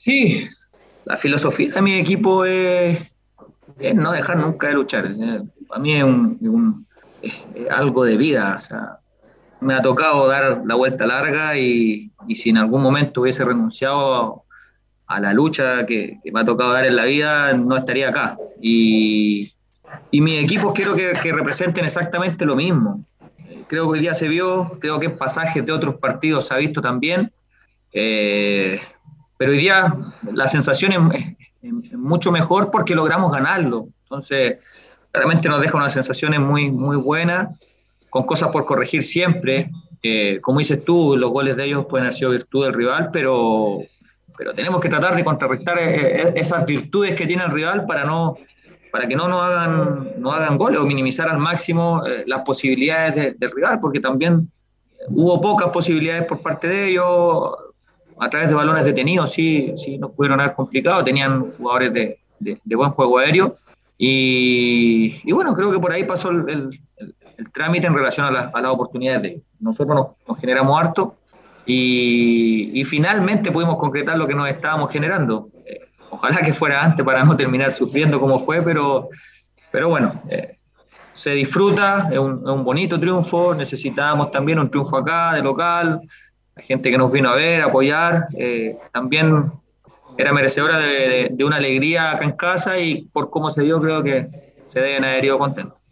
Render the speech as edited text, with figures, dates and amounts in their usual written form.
Sí, la filosofía de mi equipo es no dejar nunca de luchar. Para mí es algo de vida. O sea, me ha tocado dar la vuelta larga y si en algún momento hubiese renunciado a la lucha que me ha tocado dar en la vida, no estaría acá. Y mis equipos quiero que representen exactamente lo mismo. Creo que hoy día se vio, creo que en pasajes de otros partidos se ha visto también. Eh, pero hoy día la sensación es mucho mejor porque logramos ganarlo. Entonces, realmente nos deja unas sensaciones muy buenas, con cosas por corregir siempre. Como dices tú, los goles de ellos pueden haber sido virtud del rival, pero tenemos que tratar de contrarrestar esas virtudes que tiene el rival para que no no hagan goles o minimizar al máximo las posibilidades del rival, porque también hubo pocas posibilidades por parte de ellos. A través de balones detenidos, sí nos pudieron haber complicado. Tenían jugadores de buen juego aéreo. Y bueno, creo que por ahí pasó el trámite en relación a las oportunidades de ellos. Nosotros nos generamos harto y finalmente pudimos concretar lo que nos estábamos generando. Ojalá que fuera antes para no terminar sufriendo como fue, pero bueno, se disfruta, es un bonito triunfo, necesitábamos también un triunfo acá de local, la gente que nos vino a ver, a apoyar, también era merecedora de una alegría acá en casa y por cómo se dio creo que se deben haber ido contentos.